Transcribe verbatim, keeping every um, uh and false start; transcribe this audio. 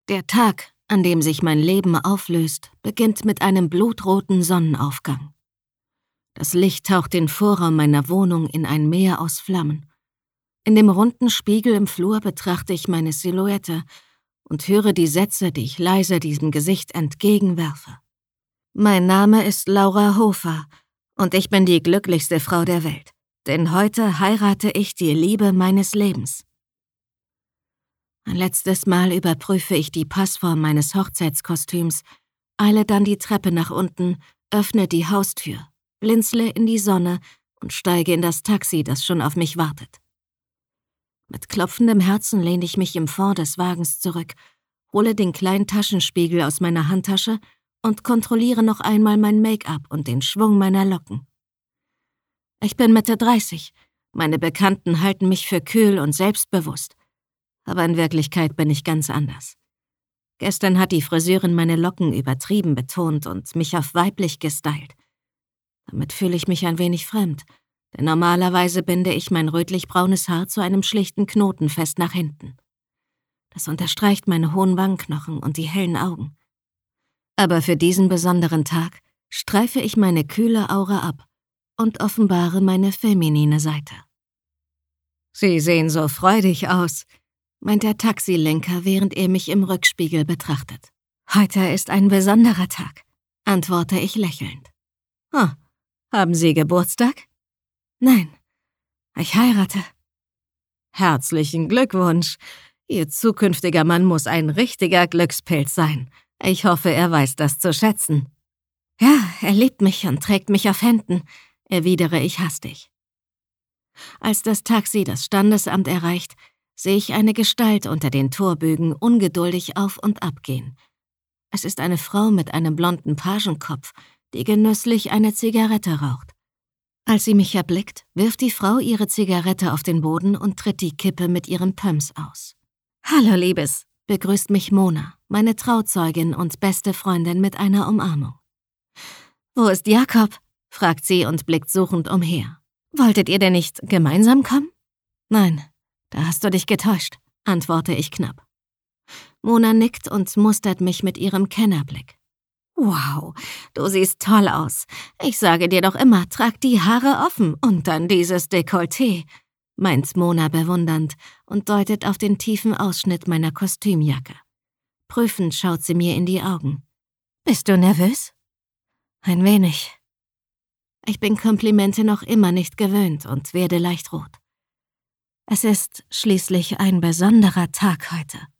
Der Tag, an dem sich mein Leben auflöst, beginnt mit einem blutroten Sonnenaufgang. Das Licht taucht den Vorraum meiner Wohnung in ein Meer aus Flammen. In dem runden Spiegel im Flur betrachte ich meine Silhouette und höre die Sätze, die ich leise diesem Gesicht entgegenwerfe. Mein Name ist Laura Hofer und ich bin die glücklichste Frau der Welt, denn heute heirate ich die Liebe meines Lebens. Ein letztes Mal überprüfe ich die Passform meines Hochzeitskostüms, eile dann die Treppe nach unten, öffne die Haustür, blinzle in die Sonne und steige in das Taxi, das schon auf mich wartet. Mit klopfendem Herzen lehne ich mich im Fond des Wagens zurück, hole den kleinen Taschenspiegel aus meiner Handtasche und kontrolliere noch einmal mein Make-up und den Schwung meiner Locken. Ich bin Mitte dreißig, meine Bekannten halten mich für kühl und selbstbewusst. Aber in Wirklichkeit bin ich ganz anders. Gestern hat die Friseurin meine Locken übertrieben betont und mich auf weiblich gestylt. Damit fühle ich mich ein wenig fremd, denn normalerweise binde ich mein rötlich-braunes Haar zu einem schlichten Knoten fest nach hinten. Das unterstreicht meine hohen Wangenknochen und die hellen Augen. Aber für diesen besonderen Tag streife ich meine kühle Aura ab und offenbare meine feminine Seite. »Sie sehen so freudig aus«, meint der Taxilenker, während er mich im Rückspiegel betrachtet. »Heute ist ein besonderer Tag«, antworte ich lächelnd. »Oh, haben Sie Geburtstag?« »Nein, ich heirate.« »Herzlichen Glückwunsch. Ihr zukünftiger Mann muss ein richtiger Glückspilz sein. Ich hoffe, er weiß das zu schätzen.« »Ja, er liebt mich und trägt mich auf Händen«, erwidere ich hastig. Als das Taxi das Standesamt erreicht, sehe ich eine Gestalt unter den Torbögen ungeduldig auf und ab gehen. Es ist eine Frau mit einem blonden Pagenkopf, die genüsslich eine Zigarette raucht. Als sie mich erblickt, wirft die Frau ihre Zigarette auf den Boden und tritt die Kippe mit ihrem Pumps aus. »Hallo, Liebes«, begrüßt mich Mona, meine Trauzeugin und beste Freundin, mit einer Umarmung. »Wo ist Jakob?«, fragt sie und blickt suchend umher. »Wolltet ihr denn nicht gemeinsam kommen?« »Nein, da hast du dich getäuscht«, antworte ich knapp. Mona nickt und mustert mich mit ihrem Kennerblick. »Wow, du siehst toll aus. Ich sage dir doch immer, trag die Haare offen und dann dieses Dekolleté«, meint Mona bewundernd und deutet auf den tiefen Ausschnitt meiner Kostümjacke. Prüfend schaut sie mir in die Augen. »Bist du nervös?« »Ein wenig.« Ich bin Komplimente noch immer nicht gewöhnt und werde leicht rot. Es ist schließlich ein besonderer Tag heute.